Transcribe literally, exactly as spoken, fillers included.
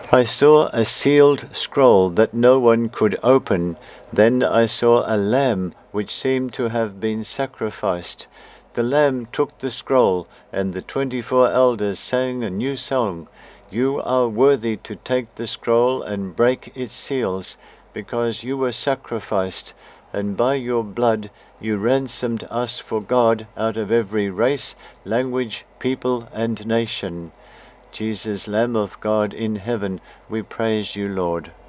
I saw a sealed scroll that no one could open. Then I saw a lamb which seemed to have been sacrificed. The lamb took the scroll, and the twenty-four elders sang a new song. You are worthy to take the scroll and break its seals, because you were sacrificed, and by your blood you ransomed us for God out of every race, language, people, and nation. Jesus, Lamb of God in heaven, we praise you, Lord.